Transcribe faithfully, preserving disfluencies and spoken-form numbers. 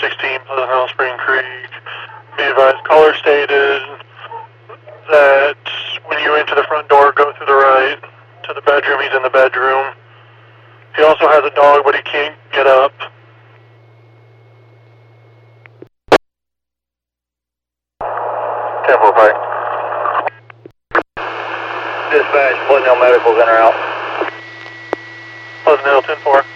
sixteen, Pleasant Hill, Spring Creek. Be advised, caller stated that when you enter the front door, go through the right to the bedroom. He's in the bedroom. He also has a dog, but he can't get up. ten four five. Dispatch, Pleasant Hill Medical's in or out. Pleasant Hill, ten four.